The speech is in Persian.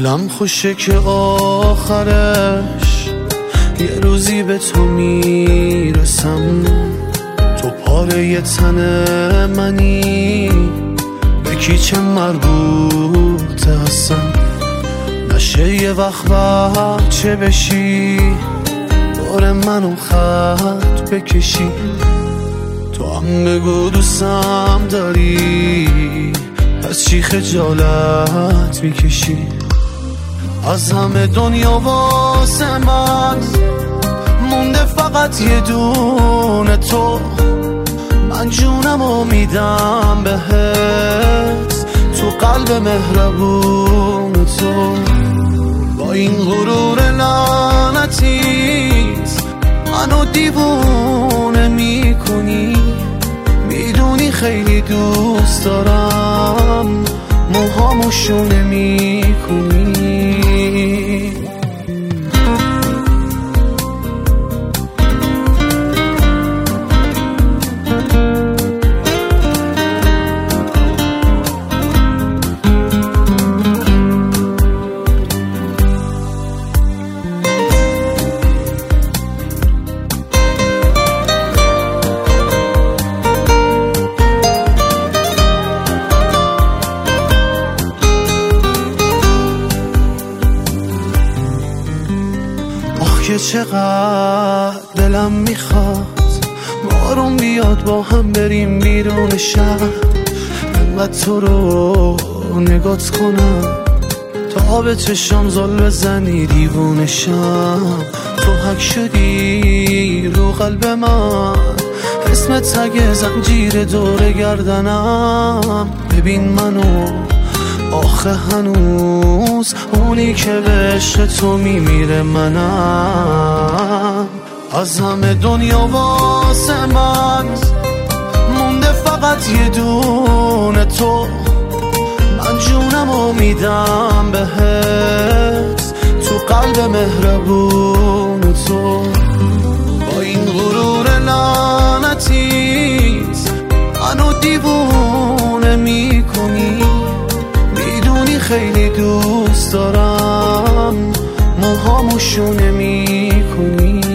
دلم خوشه که آخرش یه روزی به تو میرسم. تو پاره تن منی، به کی چه مربوطه هستم. نشه یه وقت بچه بشی، دور منو خط بکشی. تو هم بگو دوستم داری، پس چی خجالت میکشی؟ از همه دنیا واسه من مونده فقط یه دونه تو. من جونمو میدم بهت، تو قلب مهربون تو. با این غرور لعنتیت منو دیوونه میکنی. میدونی خیلی دوست دارم، موهامو شونه میکنی. که چقدر دلم میخواد بارون بیاد با هم بریم بیرون شهر. انقدر تو رو نگات کنم تا به چشام زل بزنی دیوونشم. تو حک شدی رو قلب من، اسم تگ زنجیر دور گردنم. ببین منو آخه هنوز اونی که به عشق تو میمیره منم. از همه دنیا واسه من مونده فقط یه دونه تو. من جونمو میدم بهت، تو قلب مهربون تو. با این غرور لعنتیت منو دیوونه میکنی. خیلی دوست دارم، موهامو شونه میکنی.